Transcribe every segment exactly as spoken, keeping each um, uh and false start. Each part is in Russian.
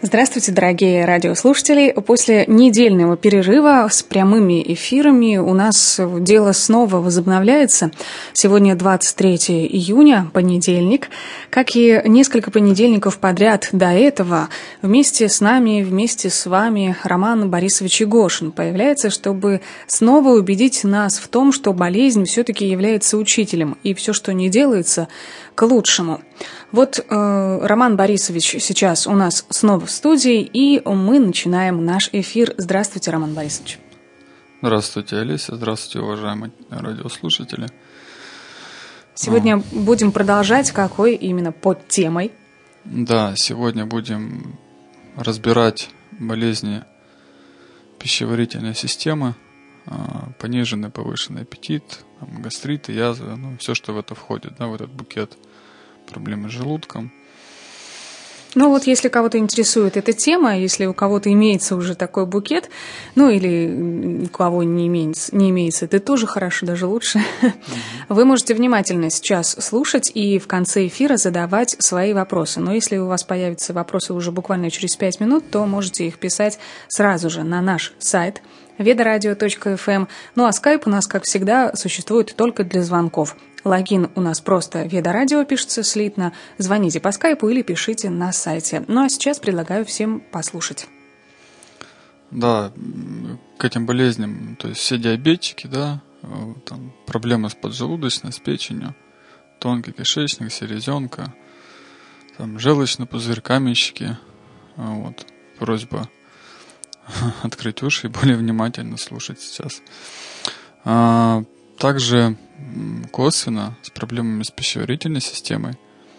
Здравствуйте, дорогие радиослушатели. После недельного перерыва с прямыми эфирами у нас дело снова возобновляется. Сегодня двадцать третьего июня, понедельник. Как и несколько понедельников подряд до этого, вместе с нами, вместе с вами Роман Борисович Егошин появляется, чтобы снова убедить нас в том, что болезнь все-таки является учителем, и все, что не делается, к лучшему. Вот э, Роман Борисович сейчас у нас снова в студии, и мы начинаем наш эфир. Здравствуйте, Роман Борисович. Здравствуйте, Олеся. Здравствуйте, уважаемые радиослушатели. Сегодня а... будем продолжать, какой именно под темой? Да, сегодня будем разбирать болезни пищеварительной системы, пониженный, повышенный аппетит, гастриты, язвы, ну, все, что в это входит, да, в этот букет проблемы с желудком. Ну вот, если кого-то интересует эта тема, если у кого-то имеется уже такой букет, ну или у кого не имеется, не имеется, это тоже хорошо, даже лучше. Mm-hmm. Вы можете внимательно сейчас слушать и в конце эфира задавать свои вопросы. Но если у вас появятся вопросы уже буквально через пять минут, то можете их писать сразу же на наш сайт ведарадио точка эф эм. Ну а скайп у нас, как всегда, существует только для звонков. Логин у нас просто Ведарадио пишется слитно. Звоните по скайпу или пишите на сайте. Ну а сейчас предлагаю всем послушать. Да, к этим болезням, то есть все диабетики, да, там проблемы с поджелудочной, с печенью, тонкий кишечник, селезенка, там желчный пузырь, каменщики. Вот, просьба открыть уши и более внимательно слушать сейчас. А, также косвенно с проблемами с пищеварительной системой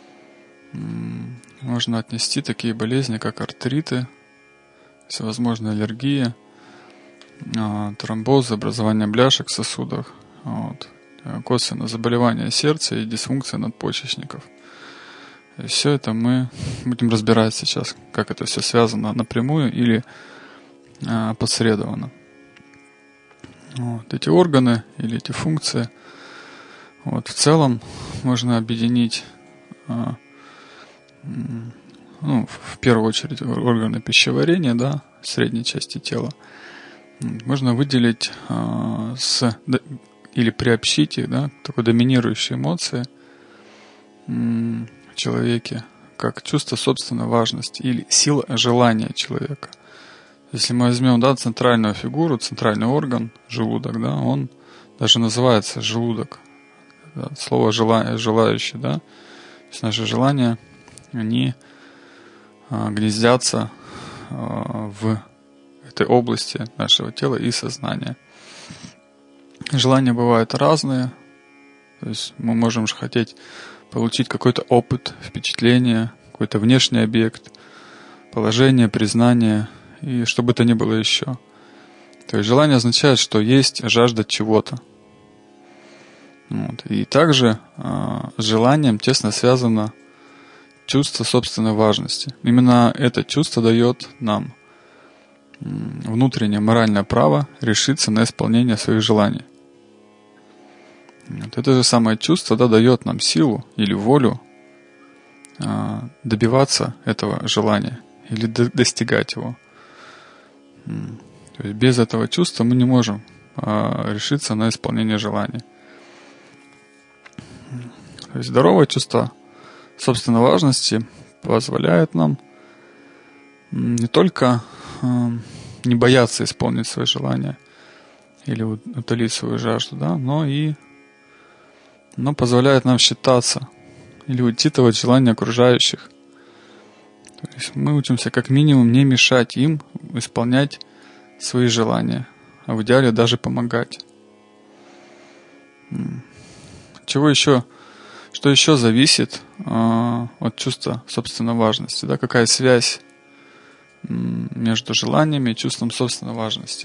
можно отнести такие болезни, как артриты, всевозможные аллергии, тромбозы, образование бляшек в сосудах, вот, косвенно заболевания сердца и дисфункция надпочечников. И все это мы будем разбирать сейчас, как это все связано напрямую или опосредованно. Вот, эти органы или эти функции, вот, в целом можно объединить, ну, в первую очередь органы пищеварения, да, средней части тела. Можно выделить с, или приобщить их, да, к такой доминирующей эмоции в человеке, как чувство собственной важности или сила желания человека. Если мы возьмем, да, центральную фигуру, центральный орган, желудок, да, он даже называется желудок. Да, слово «жела, «желающий», да. То есть наши желания, они а, гнездятся а, в этой области нашего тела и сознания. Желания бывают разные. То есть мы можем же хотеть получить какой-то опыт, впечатление, какой-то внешний объект, положение, признание, и что бы то ни было еще. То есть желание означает, что есть жажда чего-то. Вот. И также э, с желанием тесно связано чувство собственной важности. Именно это чувство дает нам э, внутреннее моральное право решиться на исполнение своих желаний. Вот. Это же самое чувство, да, дает нам силу или волю э, добиваться этого желания или до- достигать его. То есть без этого чувства мы не можем а, решиться на исполнение желания. То есть здоровое чувство собственной важности позволяет нам не только а, не бояться исполнить свои желания или утолить свою жажду, да, но и но позволяет нам считаться или учитывать желания окружающих. То есть мы учимся как минимум не мешать им исполнять свои желания, а в идеале даже помогать. Чего еще, что еще зависит э, от чувства собственной важности? Да? Какая связь между желаниями и чувством собственной важности?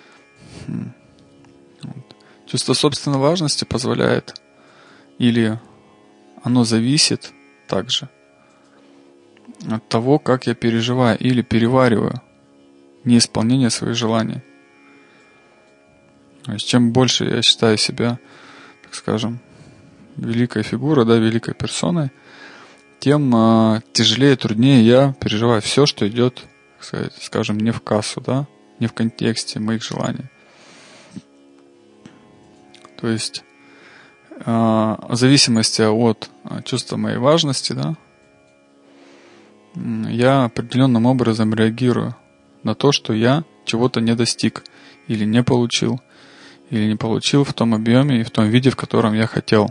Вот. Чувство собственной важности позволяет, или оно зависит также от того, как я переживаю или перевариваю неисполнение своих желаний. То есть, чем больше я считаю себя, так скажем, великой фигурой, да, великой персоной, тем э, тяжелее, труднее я переживаю все, что идет, скажем, не в кассу, да, не в контексте моих желаний. То есть э, в зависимости от чувства моей важности, да, я определенным образом реагирую на то, что я чего-то не достиг или не получил, или не получил в том объеме и в том виде, в котором я хотел.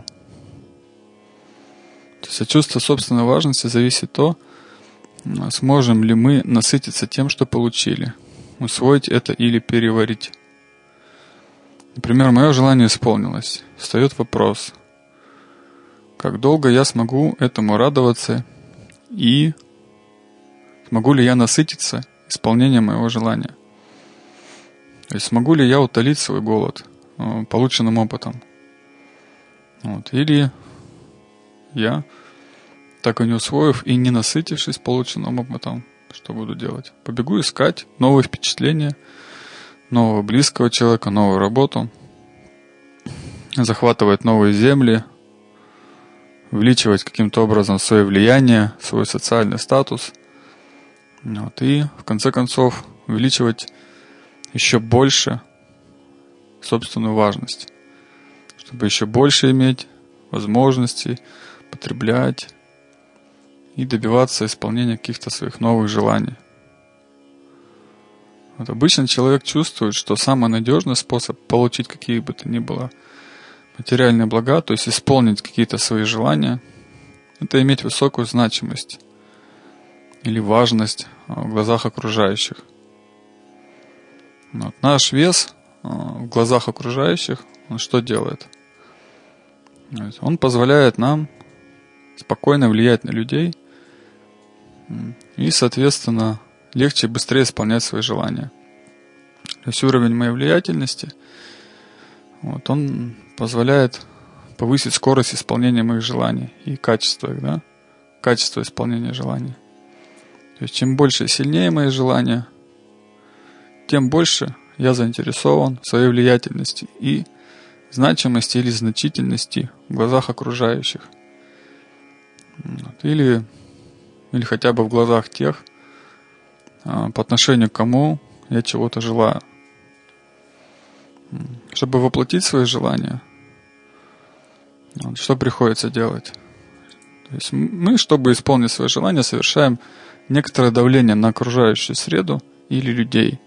То есть от чувства собственной важности зависит то, сможем ли мы насытиться тем, что получили, усвоить это или переварить. Например, мое желание исполнилось. Встает вопрос, как долго я смогу этому радоваться и смогу ли я насытиться исполнением моего желания? То есть смогу ли я утолить свой голод э, полученным опытом? Вот. Или я, так и не усвоив и не насытившись полученным опытом, что буду делать? Побегу искать новые впечатления, нового близкого человека, новую работу, захватывать новые земли, увеличивать каким-то образом свое влияние, свой социальный статус. Вот, и в конце концов увеличивать еще больше собственную важность, чтобы еще больше иметь возможностей потреблять и добиваться исполнения каких-то своих новых желаний. Вот обычно человек чувствует, что самый надежный способ получить какие бы то ни было материальные блага, то есть исполнить какие-то свои желания, это иметь высокую значимость или важность в глазах окружающих. Вот. Наш вес в глазах окружающих, он что делает? Он позволяет нам спокойно влиять на людей и, соответственно, легче и быстрее исполнять свои желания. То есть уровень моей влиятельности, вот, он позволяет повысить скорость исполнения моих желаний и качество их, да? Качество исполнения желаний. То есть чем больше и сильнее мои желания, тем больше я заинтересован в своей влиятельности и значимости или значительности в глазах окружающих. Или, или хотя бы в глазах тех, по отношению к кому я чего-то желаю. Чтобы воплотить свои желания, что приходится делать? То есть мы, чтобы исполнить свои желания, совершаем некоторое давление на окружающую среду или людей.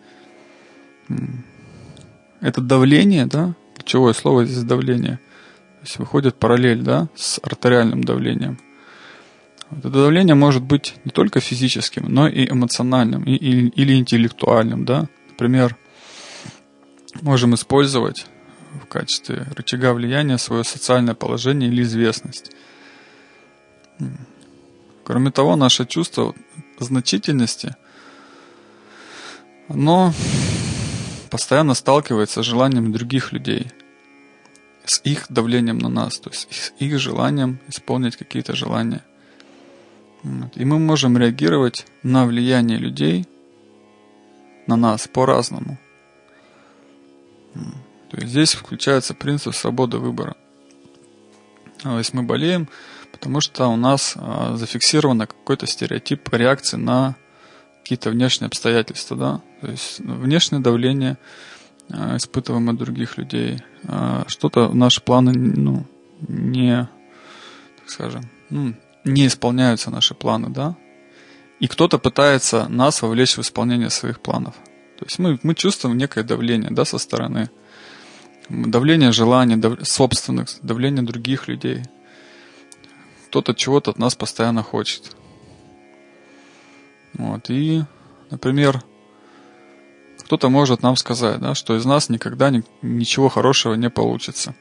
Это давление, да, ключевое слово здесь давление, то есть выходит параллель, да, с артериальным давлением. Это давление может быть не только физическим, но и эмоциональным, и, и, или интеллектуальным, да. Например, можем использовать в качестве рычага влияния свое социальное положение или известность. Кроме того, наше чувство значительности, оно постоянно сталкивается с желанием других людей, с их давлением на нас, то есть с их желанием исполнить какие-то желания. И мы можем реагировать на влияние людей на нас по-разному. То есть здесь включается принцип свободы выбора. То есть мы болеем, потому что у нас зафиксирован какой-то стереотип реакции на какие-то внешние обстоятельства, да? То есть внешнее давление испытываем от других людей. Что-то в наши планы, ну, не, так скажем, ну, не исполняются наши планы, да? И кто-то пытается нас вовлечь в исполнение своих планов. То есть мы, мы чувствуем некое давление, да, со стороны. Давление желаний, дав... собственных, давление других людей. Кто-то чего-то от нас постоянно хочет. Вот. И, например, кто-то может нам сказать, да, что из нас никогда ни... ничего хорошего не получится.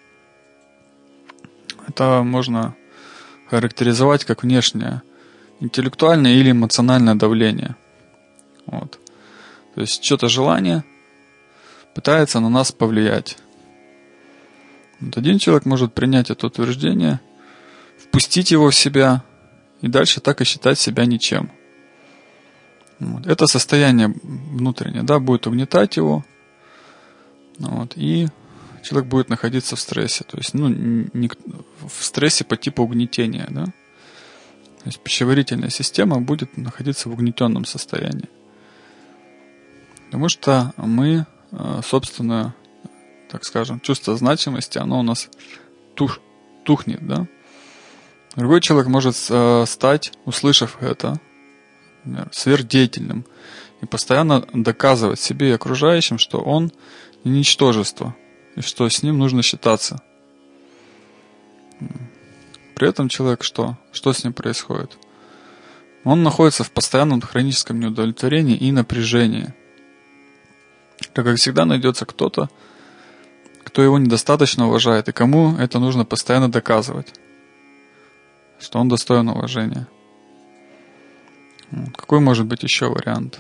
Это можно характеризовать как внешнее интеллектуальное или эмоциональное давление. Вот. То есть что-то желание пытается на нас повлиять. Вот один человек может принять это утверждение, впустить его в себя и дальше так и считать себя ничем. Вот. Это состояние внутреннее, да, будет угнетать его, вот, и человек будет находиться в стрессе, то есть, ну, не, в стрессе по типу угнетения, да. То есть пищеварительная система будет находиться в угнетенном состоянии. Потому что мы, собственно, так скажем, чувство значимости, оно у нас тух, тухнет, да? Другой человек может стать, услышав это, например, сверхдеятельным и постоянно доказывать себе и окружающим, что он ничтожество, и что с ним нужно считаться. При этом человек что? Что с ним происходит? Он находится в постоянном хроническом неудовлетворении и напряжении. Как всегда найдется кто-то, кто его недостаточно уважает, и кому это нужно постоянно доказывать, что он достоин уважения. Какой может быть еще вариант?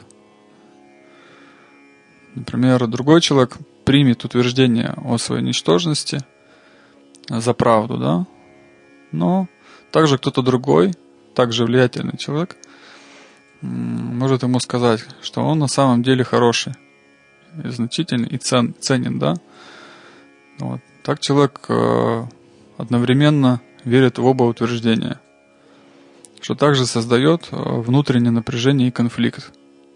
Например, другой человек примет утверждение о своей ничтожности за правду, да? Но также кто-то другой, также влиятельный человек, может ему сказать, что он на самом деле хороший, и значительный и цен, ценен, да? Вот. Так человек э, одновременно верит в оба утверждения, что также создает внутреннее напряжение и конфликт.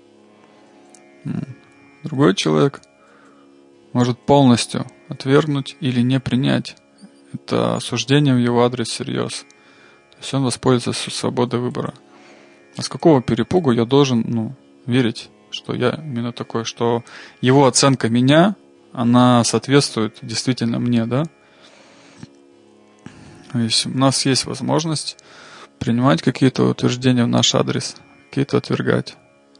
Другой человек может полностью отвергнуть или не принять это осуждение в его адрес всерьез. То есть он воспользуется свободой выбора. А с какого перепугу я должен ну, верить, что я именно такой, что его оценка меня, она соответствует действительно мне, да? То есть у нас есть возможность принимать какие-то утверждения в наш адрес, какие-то отвергать.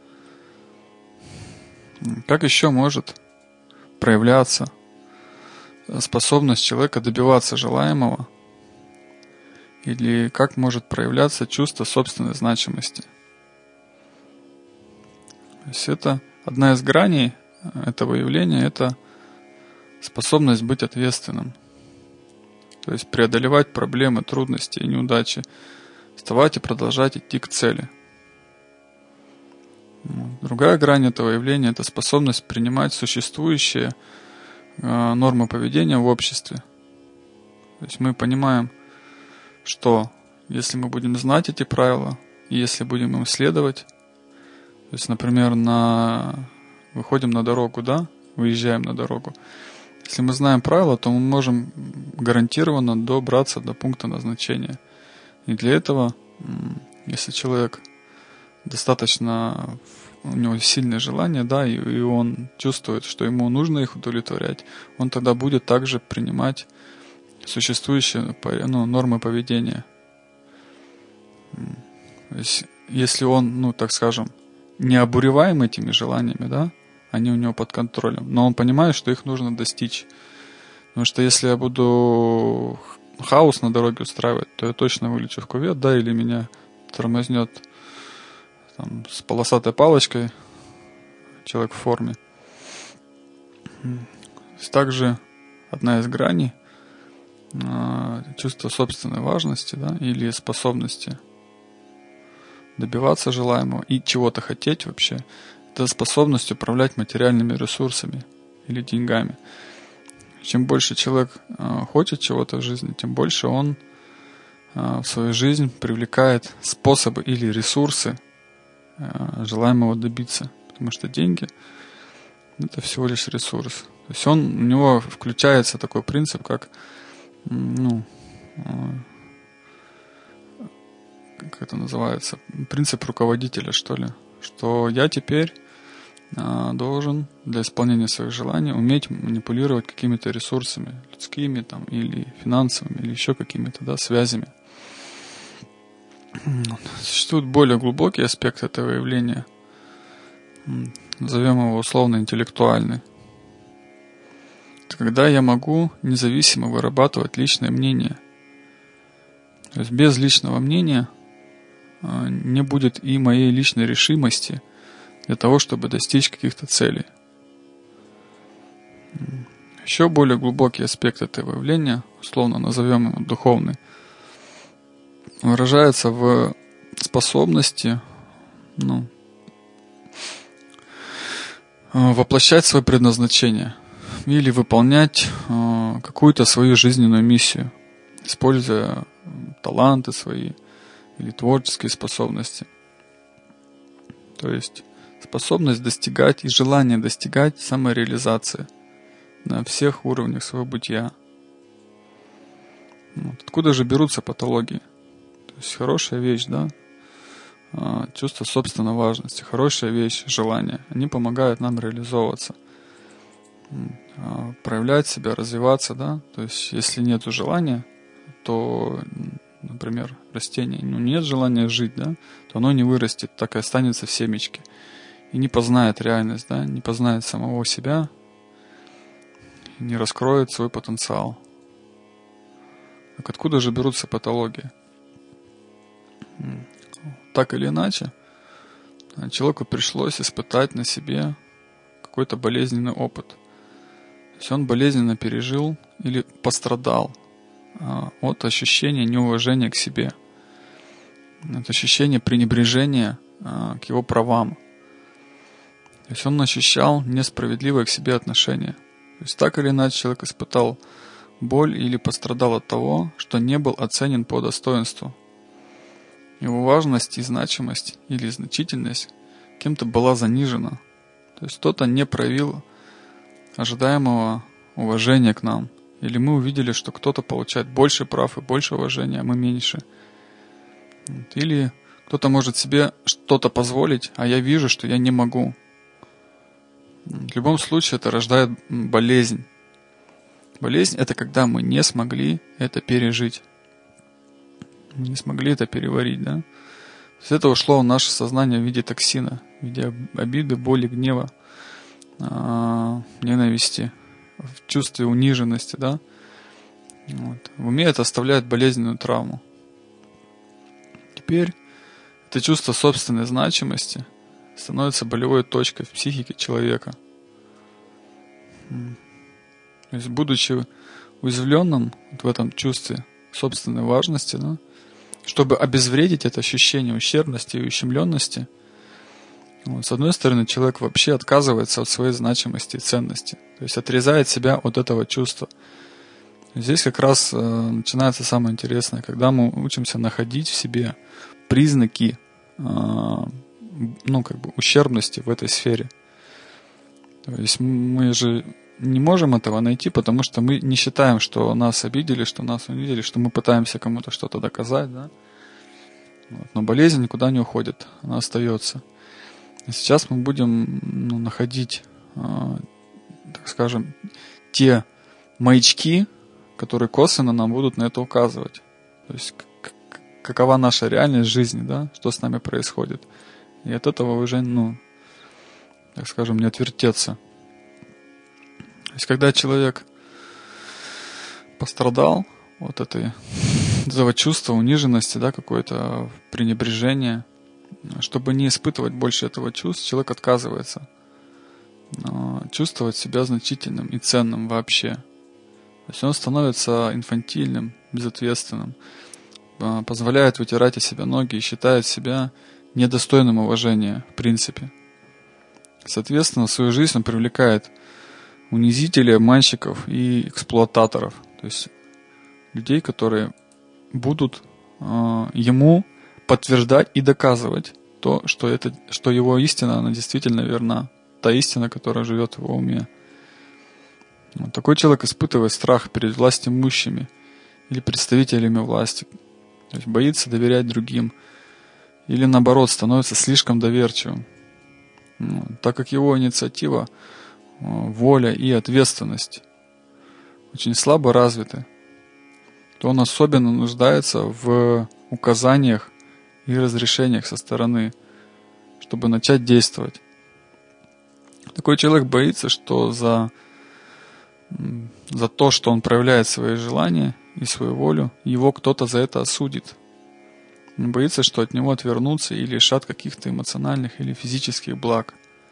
Как еще может проявляться способность человека добиваться желаемого? Или как может проявляться чувство собственной значимости? То есть это одна из граней этого явления, это способность быть ответственным. То есть преодолевать проблемы, трудности и неудачи, вставать и продолжать идти к цели. Другая грань этого явления – это способность принимать существующие э, нормы поведения в обществе. То есть мы понимаем, что если мы будем знать эти правила, и если будем им следовать, то есть, например, на... выходим на дорогу, да, выезжаем на дорогу. Если мы знаем правила, то мы можем гарантированно добраться до пункта назначения. И для этого, если человек достаточно, у него сильное желание, да, и, и он чувствует, что ему нужно их удовлетворять, он тогда будет также принимать существующие ну, нормы поведения. То есть, если он, ну, так скажем, не обуреваем этими желаниями, да, они у него под контролем, но он понимает, что их нужно достичь. Потому что если я буду хаос на дороге устраивать, то я точно вылечу в кювет, да, или меня тормознет там, с полосатой палочкой человек в форме. Также одна из граней чувство собственной важности, да, или способности добиваться желаемого и чего-то хотеть вообще, это способность управлять материальными ресурсами или деньгами. Чем больше человек хочет чего-то в жизни, тем больше он в свою жизнь привлекает способы или ресурсы желаемого добиться. Потому что деньги – это всего лишь ресурс. То есть он, у него включается такой принцип, как ну, как это называется, принцип руководителя, что ли, что я теперь а, должен для исполнения своих желаний уметь манипулировать какими-то ресурсами, людскими там, или финансовыми, или еще какими-то, да, связями. Существует более глубокий аспект этого явления, назовем его условно интеллектуальный. Это когда я могу независимо вырабатывать личное мнение. То есть без личного мнения не будет и моей личной решимости для того, чтобы достичь каких-то целей. Еще более глубокий аспект этого явления, условно назовем его духовный, выражается в способности ну, воплощать свое предназначение или выполнять какую-то свою жизненную миссию, используя таланты свои, или творческие способности. То есть способность достигать и желание достигать самореализации на всех уровнях своего бытия. Вот. Откуда же берутся патологии? То есть хорошая вещь, да? Чувство собственной важности, хорошая вещь, желание. Они помогают нам реализовываться, проявлять себя, развиваться, да? То есть если нет желания, то, например, растение, ну, нет желания жить, да, то оно не вырастет, так и останется в семечке. И не познает реальность, да, не познает самого себя, не раскроет свой потенциал. Так откуда же берутся патологии? Так или иначе, человеку пришлось испытать на себе какой-то болезненный опыт. То есть он болезненно пережил или пострадал от ощущения неуважения к себе, от ощущения пренебрежения к его правам. То есть он ощущал несправедливое к себе отношение. То есть так или иначе человек испытал боль или пострадал от того, что не был оценен по достоинству. Его важность и значимость или значительность кем-то была занижена. То есть кто-то не проявил ожидаемого уважения к нам. Или мы увидели, что кто-то получает больше прав и больше уважения, а мы меньше. Или кто-то может себе что-то позволить, а я вижу, что я не могу. В любом случае это рождает болезнь. Болезнь — это когда мы не смогли это пережить. Мы не смогли это переварить, да? С этого ушло в наше сознание в виде токсина, в виде обиды, боли, гнева, ненависти, в чувстве униженности, да? Вот. В уме это оставляет болезненную травму. Теперь это чувство собственной значимости становится болевой точкой в психике человека. То есть, будучи уязвленным вот в этом чувстве собственной важности, да, чтобы обезвредить это ощущение ущербности и ущемленности, вот, с одной стороны, человек вообще отказывается от своей значимости и ценности, то есть отрезает себя от этого чувства. Здесь как раз э, начинается самое интересное, когда мы учимся находить в себе признаки э, ну, как бы ущербности в этой сфере. То есть мы же не можем этого найти, потому что мы не считаем, что нас обидели, что нас унизили, что мы пытаемся кому-то что-то доказать, да? Вот. Но болезнь никуда не уходит, она остается. И сейчас мы будем ну, находить, э, так скажем, те маячки, которые косвенно нам будут на это указывать. То есть какова наша реальность жизни, да, что с нами происходит. И от этого уже, ну, так скажем, не отвертеться. То есть когда человек пострадал от этой, этого чувства униженности, да, какое-то пренебрежение, чтобы не испытывать больше этого чувства, человек отказывается чувствовать себя значительным и ценным вообще. То есть он становится инфантильным, безответственным, позволяет вытирать из себя ноги и считает себя недостойным уважения в принципе. Соответственно, в свою жизнь он привлекает унизителей, обманщиков и эксплуататоров. То есть людей, которые будут э, ему подтверждать и доказывать то, что, это, что его истина, она действительно верна. Та истина, которая живет в его уме. Вот такой человек испытывает страх перед властимущими или представителями власти. То есть боится доверять другим. Или наоборот, становится слишком доверчивым. Ну, так как его инициатива, воля и ответственность очень слабо развиты, то он особенно нуждается в указаниях и разрешениях со стороны, чтобы начать действовать. Такой человек боится, что за, за то, что он проявляет свои желания и свою волю, его кто-то за это осудит. Он боится, что от него отвернутся и лишат каких-то эмоциональных или физических благ.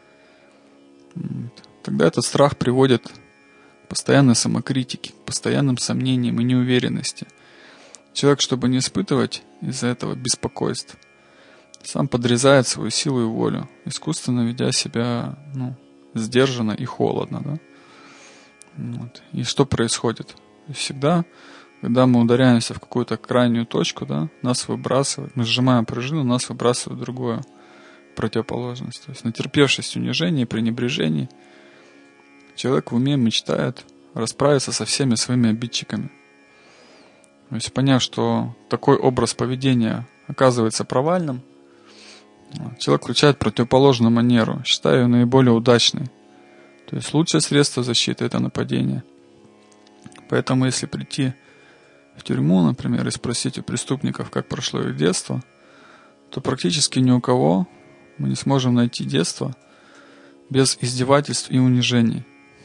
Тогда этот страх приводит к постоянной самокритике, к постоянным сомнениям и неуверенности. Человек, чтобы не испытывать из-за этого беспокойств, сам подрезает свою силу и волю, искусственно ведя себя ну, сдержанно и холодно. Да? Вот. И что происходит? Всегда Когда мы ударяемся в какую-то крайнюю точку, да, нас выбрасывает, мы сжимаем пружину, нас выбрасывает в другую противоположность. То есть, натерпевшись унижений и пренебрежений, человек в уме мечтает расправиться со всеми своими обидчиками. То есть, поняв, что такой образ поведения оказывается провальным, человек включает противоположную манеру, считая ее наиболее удачной. То есть лучшее средство защиты — это нападение. Поэтому если прийти в тюрьму, например, и спросить у преступников, как прошло их детство, то практически ни у кого мы не сможем найти детство без издевательств и унижений.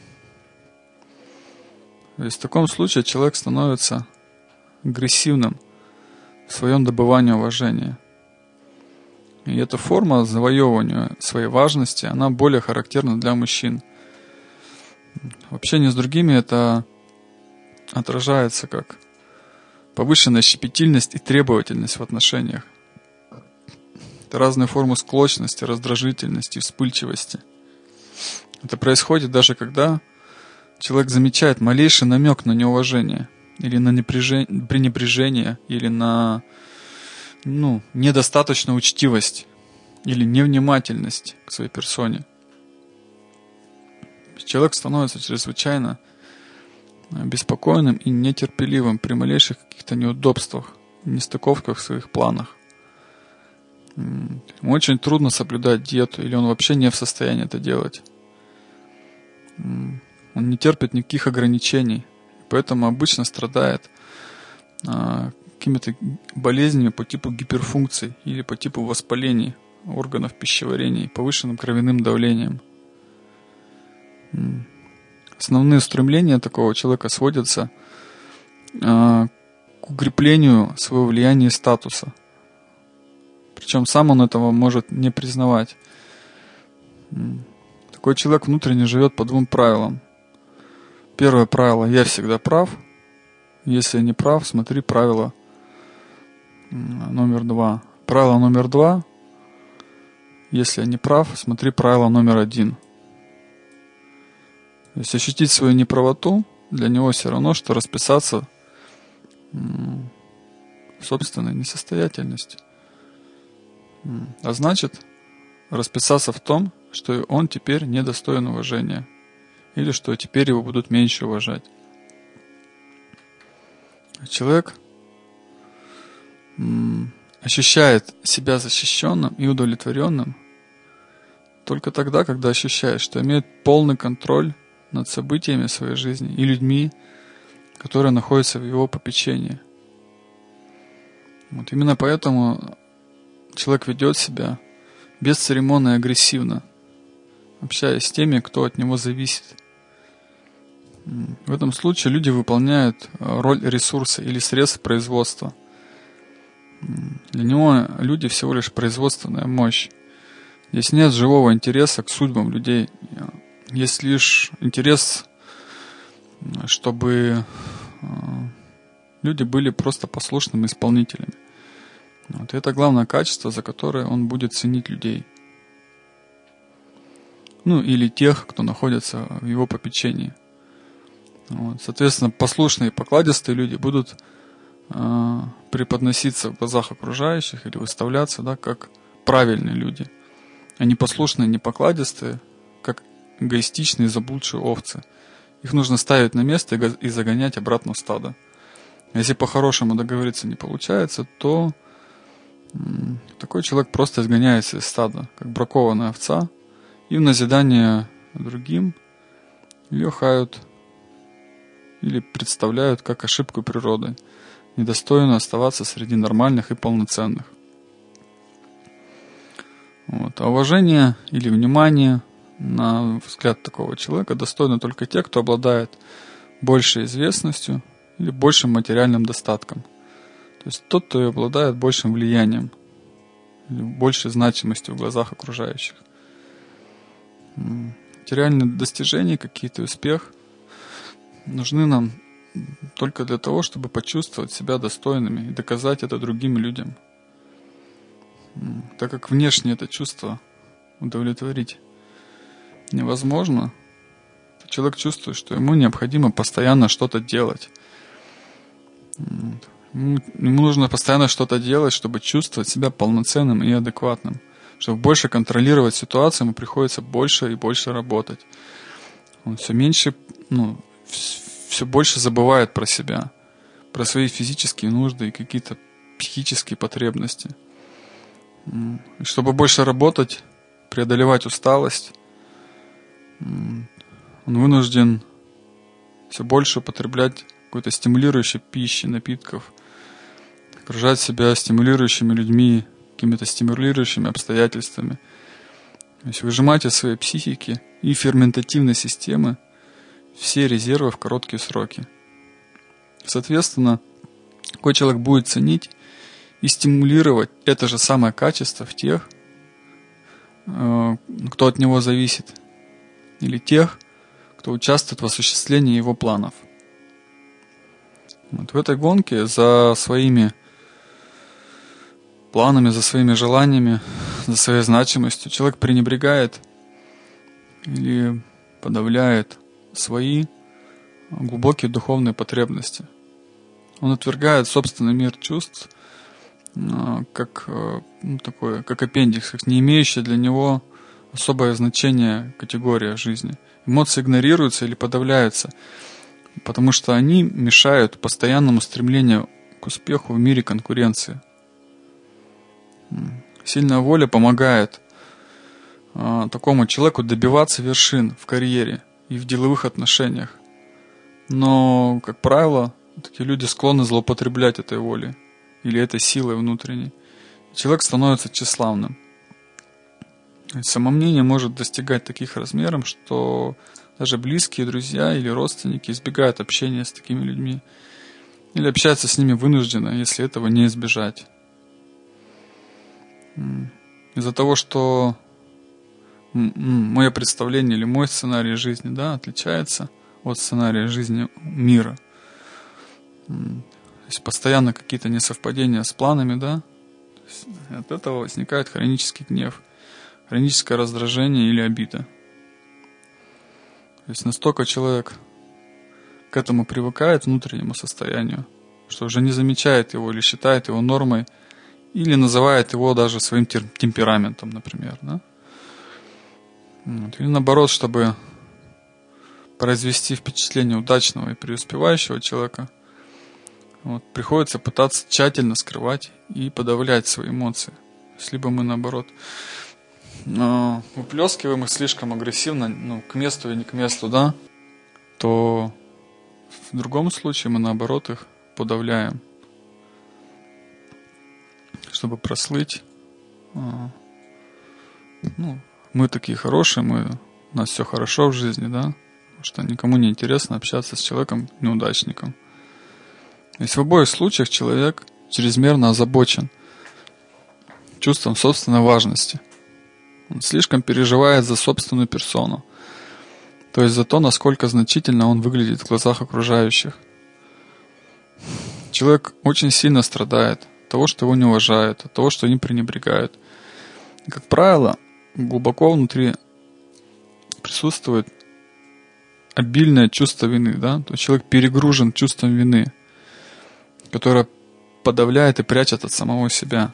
То есть в таком случае человек становится агрессивным в своем добывании уважения. И эта форма завоевывания своей важности, она более характерна для мужчин. В общении с другими это отражается как повышенная щепетильность и требовательность в отношениях. Это разные формы склочности, раздражительности, вспыльчивости. Это происходит даже когда человек замечает малейший намек на неуважение, или на пренебрежение, или на ну, недостаточную учтивость, или невнимательность к своей персоне. Человек становится чрезвычайно беспокойным и нетерпеливым при малейших каких-то неудобствах, нестыковках в своих планах. Ему очень трудно соблюдать диету, или он вообще не в состоянии это делать. Он не терпит никаких ограничений, поэтому обычно страдает а, какими-то болезнями по типу гиперфункций или по типу воспалений органов пищеварения, повышенным кровяным давлением. Основные устремления такого человека сводятся а, к укреплению своего влияния и статуса. Причем сам он этого может не признавать. Такой человек внутренне живет по двум правилам. Первое правило: я всегда прав. Если я не прав, смотри правило номер два. Правило номер два: если я не прав, смотри правило номер один. То есть ощутить свою неправоту для него все равно, что расписаться в собственной несостоятельности. А значит, расписаться в том, что он теперь недостоин уважения, или что теперь его будут меньше уважать. Человек ощущает себя защищенным и удовлетворенным только тогда, когда ощущает, что имеет полный контроль над событиями своей жизни и людьми, которые находятся в его попечении. Вот именно поэтому человек ведет себя бесцеремонно и агрессивно, общаясь с теми, кто от него зависит. В этом случае люди выполняют роль ресурса или средств производства. Для него люди всего лишь производственная мощь. Здесь нет живого интереса к судьбам людей. Есть лишь интерес, чтобы люди были просто послушными исполнителями. Вот. И это главное качество, за которое он будет ценить людей. Ну, или тех, кто находится в его попечении. Вот. Соответственно, послушные и покладистые люди будут э, преподноситься в глазах окружающих или выставляться, да, как правильные люди. А непослушные, непокладистые, как эгоистичные, заблудшие овцы. Их нужно ставить на место и загонять обратно в стадо. Если по-хорошему договориться не получается, то м, такой человек просто изгоняется из стада, как бракованная овца, и в назидание другим ее хают или представляют как ошибку природы, недостойную оставаться среди нормальных и полноценных. Вот. А уважение или внимание, на взгляд такого человека, достойны только те, кто обладает большей известностью или большим материальным достатком. То есть тот, кто обладает большим влиянием или большей значимостью в глазах окружающих. Материальные достижения, какие-то успех нужны нам только для того, чтобы почувствовать себя достойными и доказать это другим людям. Так как внешне это чувство удовлетворить невозможно, то человек чувствует, что ему необходимо постоянно что-то делать. Ему нужно постоянно что-то делать, чтобы чувствовать себя полноценным и адекватным. Чтобы больше контролировать ситуацию, ему приходится больше и больше работать. Он все меньше, ну, все больше забывает про себя, про свои физические нужды и какие-то психические потребности. И чтобы больше работать, преодолевать усталость, он вынужден все больше употреблять какой-то стимулирующей пищи, напитков, окружать себя стимулирующими людьми, какими-то стимулирующими обстоятельствами. То есть выжимать из своей психики и ферментативной системы все резервы в короткие сроки. Соответственно, такой человек будет ценить и стимулировать это же самое качество в тех, кто от него зависит, или тех, кто участвует в осуществлении его планов. Вот в этой гонке за своими планами, за своими желаниями, за своей значимостью человек пренебрегает или подавляет свои глубокие духовные потребности. Он отвергает собственный мир чувств как, ну, такое, как аппендикс, как не имеющее для него особое значение категория жизни. Эмоции игнорируются или подавляются, потому что они мешают постоянному стремлению к успеху в мире конкуренции. Сильная воля помогает а, такому человеку добиваться вершин в карьере и в деловых отношениях. Но, как правило, такие люди склонны злоупотреблять этой волей или этой силой внутренней. Человек становится тщеславным. Самомнение может достигать таких размеров, что даже близкие друзья или родственники избегают общения с такими людьми или общаются с ними вынужденно, если этого не избежать. Из-за того, что мое представление или мой сценарий жизни, да, отличается от сценария жизни мира. То есть постоянно какие-то несовпадения с планами, да, от этого возникает хронический гнев, хроническое раздражение или обида. То есть настолько человек к этому привыкает, внутреннему состоянию, что уже не замечает его или считает его нормой, или называет его даже своим темпераментом, например. Да? Вот. Или наоборот, чтобы произвести впечатление удачного и преуспевающего человека, вот, приходится пытаться тщательно скрывать и подавлять свои эмоции. Либо мы наоборот выплескиваем их слишком агрессивно, ну, к месту и не к месту, да, то в другом случае мы наоборот их подавляем, чтобы прослыть. Ну, мы такие хорошие, мы, у нас все хорошо в жизни, да, потому что никому не интересно общаться с человеком-неудачником. То есть в обоих случаях человек чрезмерно озабочен чувством собственной важности. Он слишком переживает за собственную персону, то есть за то, насколько значительно он выглядит в глазах окружающих. Человек очень сильно страдает от того, что его не уважают, от того, что они пренебрегают. И, как правило, глубоко внутри присутствует обильное чувство вины, да? То есть человек перегружен чувством вины, которое подавляет и прячет от самого себя.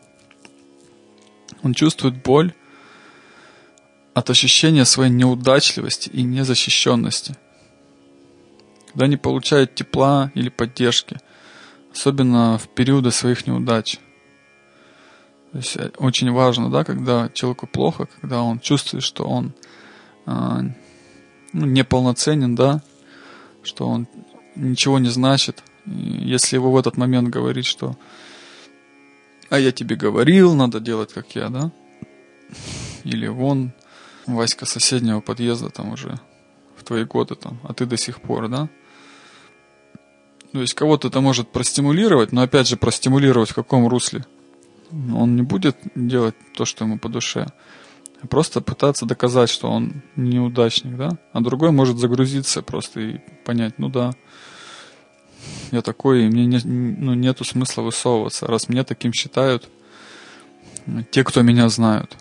Он чувствует боль от ощущения своей неудачливости и незащищенности, когда не получает тепла или поддержки, особенно в периоды своих неудач. То есть очень важно, да, когда человеку плохо, когда он чувствует, что он э, ну, неполноценен, да, что он ничего не значит. И если его в этот момент говорит, что «а я тебе говорил, надо делать, как я», да, или «вон, Васька соседнего подъезда там уже в твои годы, там, а ты до сих пор», да. То есть кого-то это может простимулировать, но опять же простимулировать в каком русле? Он не будет делать то, что ему по душе, а просто пытаться доказать, что он неудачник, да? А другой может загрузиться просто и понять, ну да, я такой, и мне не, ну, нету смысла высовываться, раз меня таким считают те, кто меня знают.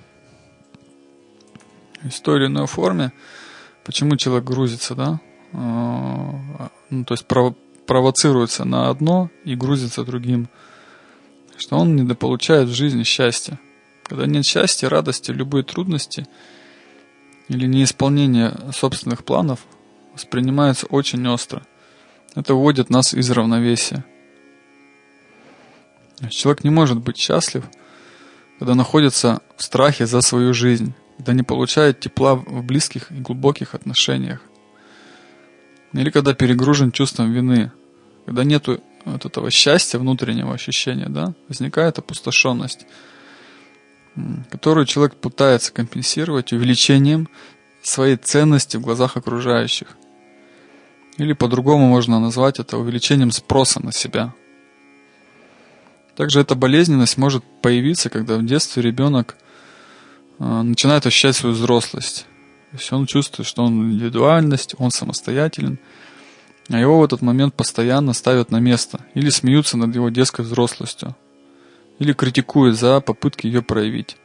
В той или иной форме, почему человек грузится, да? Ну, то есть провоцируется на одно и грузится другим, что он недополучает в жизни счастья. Когда нет счастья, радости, любые трудности или неисполнение собственных планов воспринимаются очень остро. Это выводит нас из равновесия. Человек не может быть счастлив, когда находится в страхе за свою жизнь, когда не получает тепла в близких и глубоких отношениях, или когда перегружен чувством вины, когда нет вот этого счастья, внутреннего ощущения, да, возникает опустошенность, которую человек пытается компенсировать увеличением своей ценности в глазах окружающих. Или по-другому можно назвать это увеличением спроса на себя. Также эта болезненность может появиться, когда в детстве ребенок начинает ощущать свою взрослость. То есть он чувствует, что он индивидуальность, он самостоятелен, а его в этот момент постоянно ставят на место или смеются над его детской взрослостью, или критикуют за попытки ее проявить.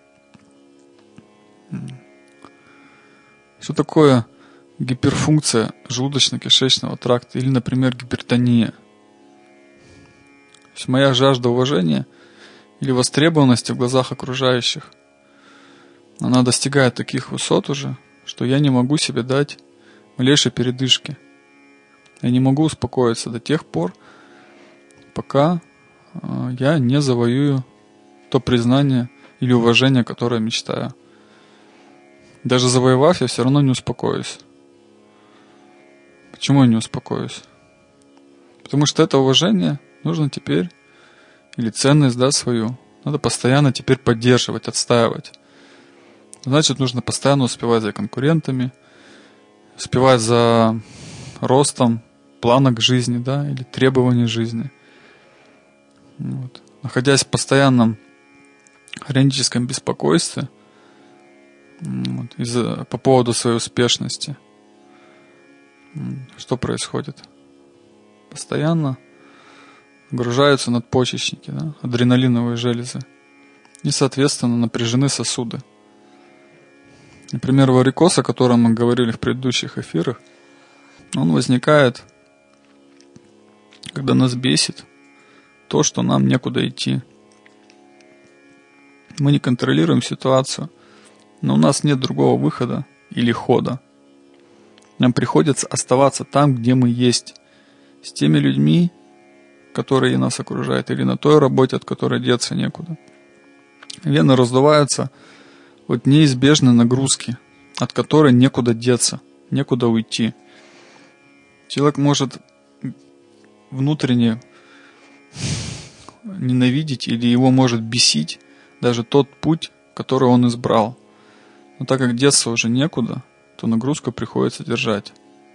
Что такое гиперфункция желудочно-кишечного тракта или, например, гипертония? То есть моя жажда уважения или востребованности в глазах окружающих, она достигает таких высот уже, что я не могу себе дать малейшей передышки. Я не могу успокоиться до тех пор, пока я не завоюю то признание или уважение, которое мечтаю. Даже завоевав, я все равно не успокоюсь. Почему я не успокоюсь? Потому что это уважение нужно теперь, или ценность, да, свою, надо постоянно теперь поддерживать, отстаивать. Значит, нужно постоянно успевать за конкурентами, успевать за ростом планок жизни, да, или требований жизни. Вот. Находясь в постоянном хроническом беспокойстве вот, из-за, по поводу своей успешности, что происходит? Постоянно нагружаются надпочечники, да, адреналиновые железы, и, соответственно, напряжены сосуды. Например, варикоз, о котором мы говорили в предыдущих эфирах, он возникает, когда нас бесит то, что нам некуда идти. Мы не контролируем ситуацию, но у нас нет другого выхода или хода. Нам приходится оставаться там, где мы есть, с теми людьми, которые нас окружают, или на той работе, от которой деться некуда. Вены раздуваются от неизбежной нагрузки, от которой некуда деться, некуда уйти. Человек может внутренне ненавидеть или его может бесить даже тот путь, который он избрал. Но так как деться уже некуда, то нагрузку приходится держать.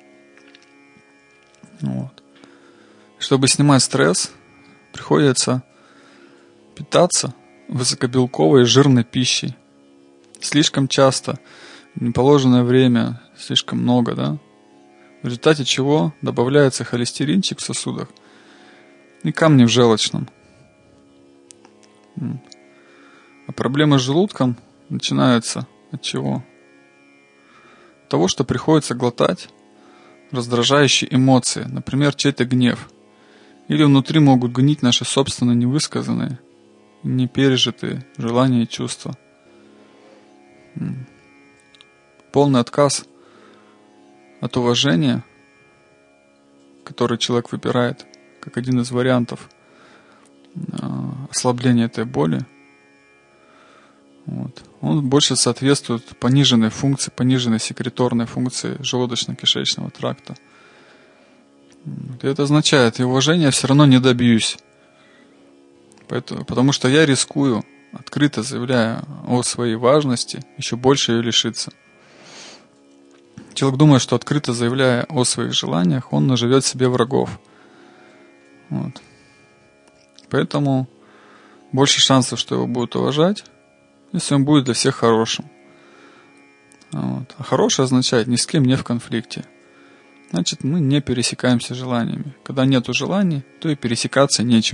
Вот. Чтобы снимать стресс, приходится питаться высокобелковой и жирной пищей. Слишком часто, в неположенное время, слишком много, да? В результате чего добавляется холестеринчик в сосудах и камни в желчном. А проблемы с желудком начинаются от чего? От того, что приходится глотать раздражающие эмоции, например, чей-то гнев. Или внутри могут гнить наши собственные невысказанные, непережитые желания и чувства. Полный отказ от уважения, который человек выбирает как один из вариантов ослабления этой боли, вот, он больше соответствует пониженной функции, пониженной секреторной функции желудочно-кишечного тракта. И это означает, и уважения все равно не добьюсь. Поэтому, потому что я рискую, открыто заявляя о своей важности, еще больше ее лишиться. Человек думает, что открыто заявляя о своих желаниях, он наживет себе врагов. Вот. Поэтому больше шансов, что его будут уважать, если он будет для всех хорошим. Вот. А хороший означает ни с кем не в конфликте. Значит, мы не пересекаемся желаниями. Когда нету желаний, то и пересекаться нечем.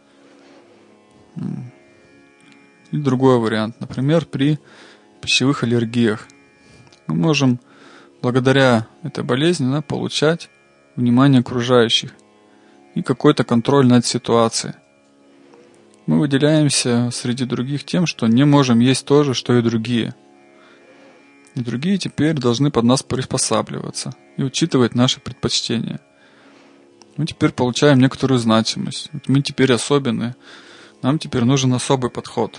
И другой вариант. Например, при пищевых аллергиях. Мы можем благодаря этой болезни, да, получать внимание окружающих. и какой-то контроль над ситуацией. Мы выделяемся среди других тем, что не можем есть то же, что и другие. И другие теперь должны под нас приспосабливаться и учитывать наши предпочтения. Мы теперь получаем некоторую значимость. Мы теперь особенные. Нам теперь нужен особый подход.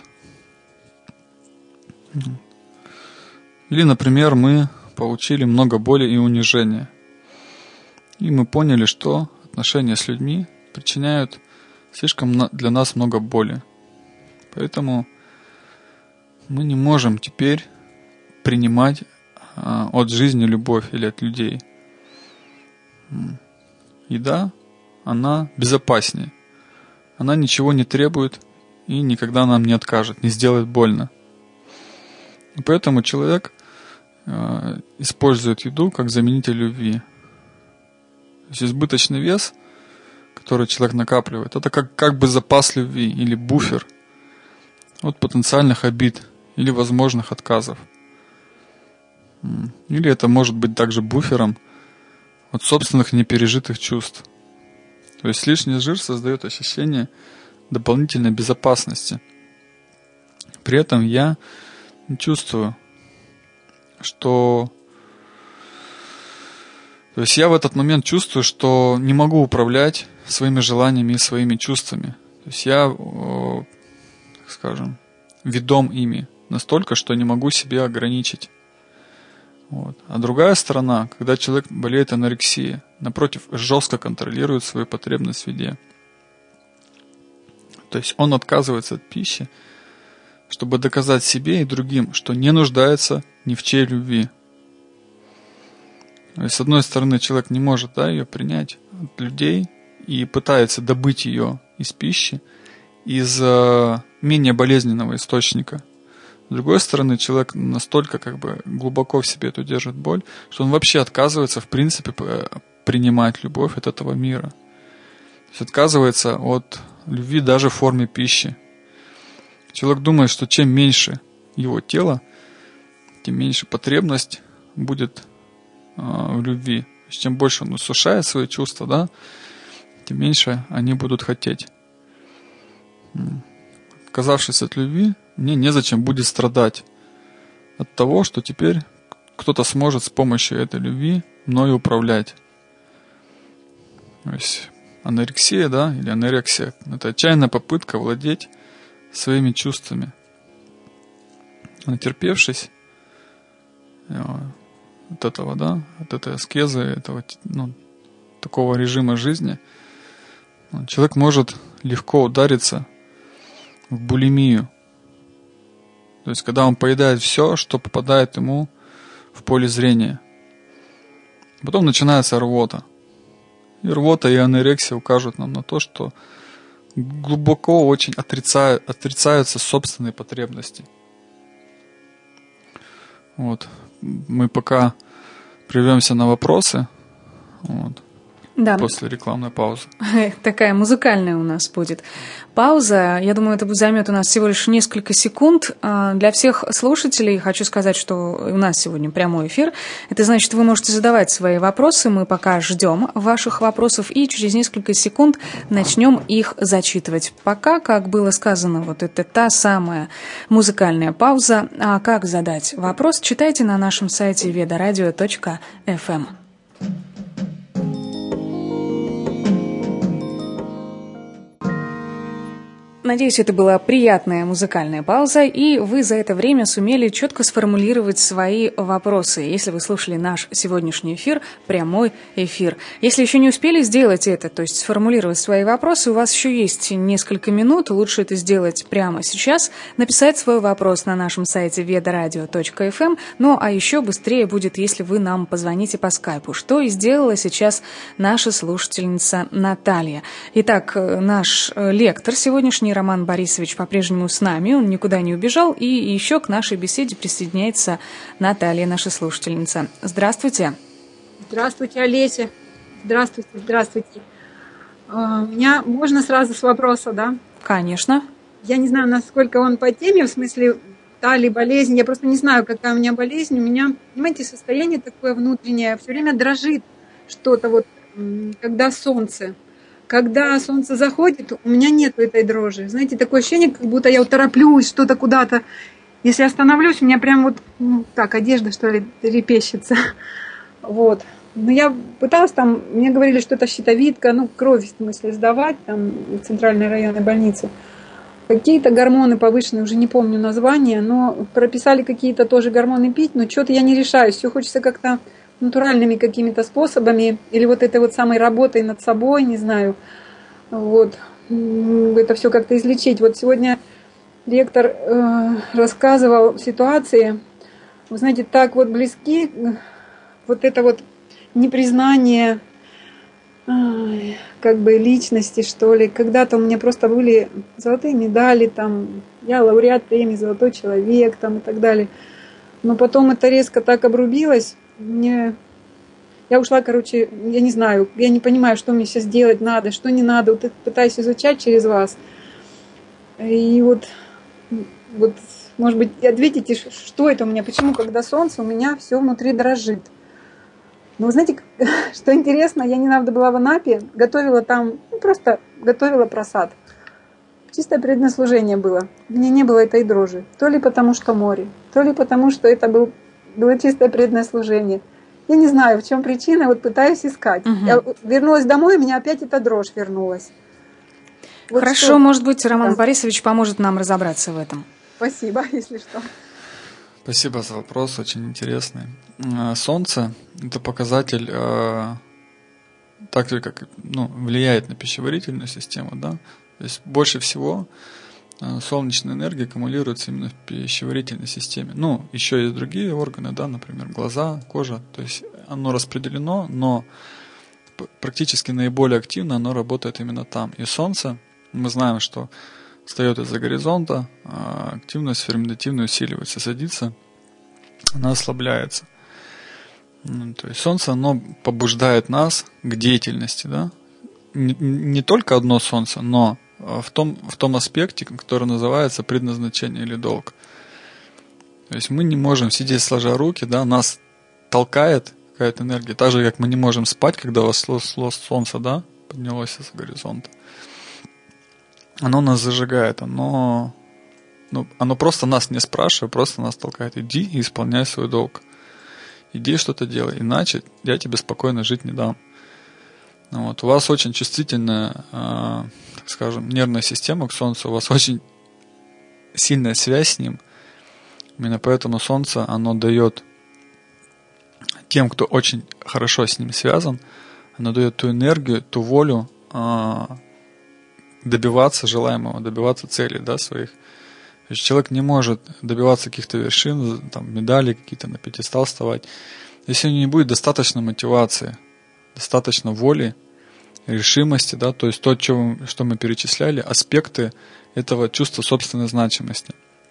Или, например, мы получили много боли и унижения. И мы поняли, что отношения с людьми причиняют слишком для нас много боли. Поэтому мы не можем теперь принимать а, от жизни любовь или от людей. Еда, она безопаснее. Она ничего не требует и никогда нам не откажет, не сделает больно. И поэтому человек э, использует еду как заменитель любви. То есть избыточный вес, который человек накапливает, это как, как бы запас любви или буфер от потенциальных обид или возможных отказов. Или это может быть также буфером от собственных непережитых чувств. То есть лишний жир создает ощущение дополнительной безопасности. При этом я чувствую, что... То есть я в этот момент чувствую, что не могу управлять своими желаниями и своими чувствами. То есть я, так скажем, ведом ими настолько, что не могу себя ограничить. Вот. А другая сторона, когда человек болеет анорексией, напротив, жестко контролирует свою потребность в еде. То есть он отказывается от пищи, чтобы доказать себе и другим, что не нуждается ни в чьей любви. То есть, с одной стороны, человек не может да, ее принять от людей и пытается добыть ее из пищи, из э, менее болезненного источника. С другой стороны, человек настолько как бы глубоко в себе эту держит боль, что он вообще отказывается, в принципе, принимать любовь от этого мира. То есть отказывается от любви даже в форме пищи. Человек думает, что чем меньше его тело, тем меньше потребность будет э, в любви. То есть, чем больше он усушает свои чувства, да, тем меньше они будут хотеть. Отказавшись от любви, мне незачем будет страдать от того, что теперь кто-то сможет с помощью этой любви мною управлять. То есть анорексия, да, или анорексия – это отчаянная попытка владеть своими чувствами. Натерпевшись от этого, да, от этой аскезы, этого, ну, такого режима жизни, человек может легко удариться в булимию. То есть, когда он поедает все, что попадает ему в поле зрения. Потом начинается рвота. И рвота и анорексия укажут нам на то, что глубоко очень отрицают, отрицаются собственные потребности. Вот. Мы пока прервемся на вопросы. Вот. Да. После рекламной паузы. Такая музыкальная у нас будет пауза. Я думаю, это займет у нас всего лишь несколько секунд. Для всех слушателей хочу сказать, что у нас сегодня прямой эфир. Это значит, вы можете задавать свои вопросы. Мы пока ждем ваших вопросов и через несколько секунд начнем их зачитывать. Пока, как было сказано, вот это та самая музыкальная пауза. А как задать вопрос, читайте на нашем сайте ведарадио точка эф эм. Надеюсь, это была приятная музыкальная пауза, и вы за это время сумели четко сформулировать свои вопросы, если вы слушали наш сегодняшний эфир, прямой эфир. Если еще не успели сделать это, то есть сформулировать свои вопросы, у вас еще есть несколько минут, лучше это сделать прямо сейчас, написать свой вопрос на нашем сайте ведарадио точка эф эм, ну а еще быстрее будет, если вы нам позвоните по скайпу, что и сделала сейчас наша слушательница Наталья. Итак, наш лектор сегодняшний, Роман Борисович, по-прежнему с нами, он никуда не убежал, и еще к нашей беседе присоединяется Наталья, наша слушательница. Здравствуйте. Здравствуйте, Олеся. Здравствуйте, здравствуйте. У меня можно сразу с вопроса, да? Конечно. Я не знаю, насколько он по теме, в смысле, та ли болезнь, я просто не знаю, какая у меня болезнь. У меня, понимаете, состояние такое внутреннее, все время дрожит что-то, вот, когда солнце. когда солнце заходит, у меня нет этой дрожи. Знаете, такое ощущение, как будто я вот тороплюсь, что-то куда-то. Если остановлюсь, у меня прям вот, ну, так, одежда, что ли, трепещется. Вот. Но я пыталась там, мне говорили, что это щитовидка, ну, кровь, в смысле, сдавать, там, в центральной районной больнице. Какие-то гормоны повышенные, уже не помню название, но прописали какие-то тоже гормоны пить, но что-то я не решаюсь. Все хочется как-то натуральными какими-то способами, или вот этой вот самой работой над собой, не знаю, вот, это все как-то излечить. Вот сегодня ректор э, рассказывал ситуации, вы знаете, так вот близки, вот это вот непризнание э, как бы личности, что ли. Когда-то у меня просто были золотые медали, там, я лауреат премии «Золотой человек», там, и так далее. Но потом это резко так обрубилось. Мне... Я ушла, короче, я не знаю, я не понимаю, что мне сейчас делать надо, что не надо. Вот это пытаюсь изучать через вас. И вот, вот, может быть, ответите, что это у меня, почему, когда солнце, у меня все внутри дрожит. Но вы знаете, что интересно, я недавно была в Анапе, готовила там, ну, просто готовила просад. Чистое предназначение было. Мне не было этой дрожи. То ли потому, что море, то ли потому, что это был, было чистое предназначение. Я не знаю, в чем причина, вот пытаюсь искать. Угу. Я вернулась домой, у меня опять эта дрожь вернулась. Вот хорошо, что... может быть, Роман да. Борисович поможет нам разобраться в этом. Спасибо, если что. Спасибо за вопрос, очень интересный. Солнце – это показатель, так же, как ну, влияет на пищеварительную систему, да? То есть больше всего солнечная энергия аккумулируется именно в пищеварительной системе. Ну, еще есть другие органы, да, например, глаза, кожа. То есть оно распределено, но практически наиболее активно оно работает именно там. И солнце, мы знаем, что встает из-за горизонта, активность ферментативная усиливается, садится, она ослабляется. То есть солнце, оно побуждает нас к деятельности, да. Не, не только одно солнце, но в том, в том аспекте, который называется предназначение или долг. То есть мы не можем сидеть сложа руки, да, нас толкает какая-то энергия, так же, как мы не можем спать, когда у вас солнце, да, поднялось из горизонта. Оно нас зажигает, оно, ну, оно просто нас не спрашивает, просто нас толкает. Иди и исполняй свой долг. Иди что-то делай, иначе я тебе спокойно жить не дам. Вот. У вас очень чувствительная, э, так скажем, нервная система к Солнцу, у вас очень сильная связь с ним. Именно поэтому Солнце, оно дает тем, кто очень хорошо с ним связан, оно дает ту энергию, ту волю э, добиваться желаемого, добиваться целей, да, своих. То есть человек не может добиваться каких-то вершин, там, медалей какие-то на пьедестал вставать, если у него не будет достаточно мотивации, достаточно воли, решимости, да, то есть то, что мы перечисляли, аспекты этого чувства собственной значимости.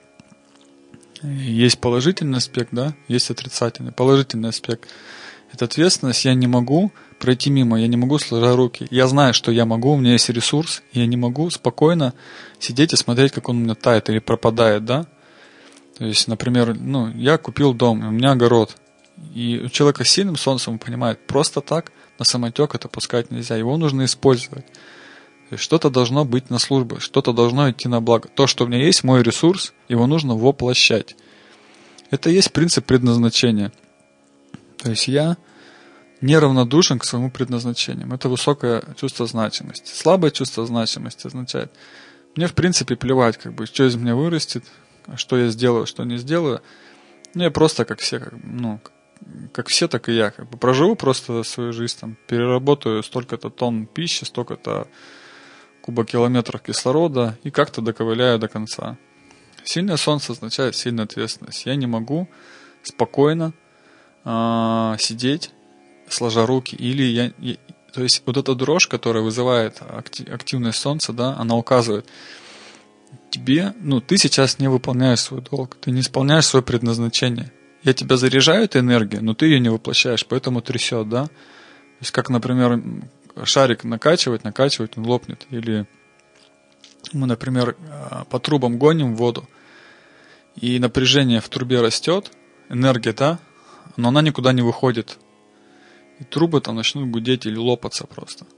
Есть положительный аспект, да, есть отрицательный. Положительный аспект – это ответственность. Я не могу пройти мимо, я не могу сложить руки. Я знаю, что я могу, у меня есть ресурс, и я не могу спокойно сидеть и смотреть, как он у меня тает или пропадает, да. То есть, например, ну, я купил дом, у меня огород, и у человека с сильным солнцем он понимает, просто так на самотек это пускать нельзя, его нужно использовать. То есть что-то должно быть на службу, что-то должно идти на благо. То, что у меня есть, мой ресурс, его нужно воплощать. Это и есть принцип предназначения. То есть я неравнодушен к своему предназначению. Это высокое чувство значимости. Слабое чувство значимости означает, мне в принципе плевать, как бы, что из меня вырастет, что я сделаю, что не сделаю. Ну, я просто как все, как, ну, как все, так и я. Как бы проживу просто свою жизнь, там, переработаю столько-то тонн пищи, столько-то кубокилометров кислорода и как-то доковыляю до конца. Сильное солнце означает сильную ответственность. Я не могу спокойно э, сидеть, сложа руки, или я, я... То есть вот эта дрожь, которая вызывает активность солнца, да, она указывает тебе, ну, ты сейчас не выполняешь свой долг, ты не исполняешь свое предназначение. Я тебя заряжаю этой энергией, но ты ее не воплощаешь, поэтому трясет, да. То есть как, например, шарик накачивать, накачивать, он лопнет. Или мы, например, по трубам гоним воду, и напряжение в трубе растет, энергия, да, но она никуда не выходит. И трубы там начнут гудеть или лопаться просто.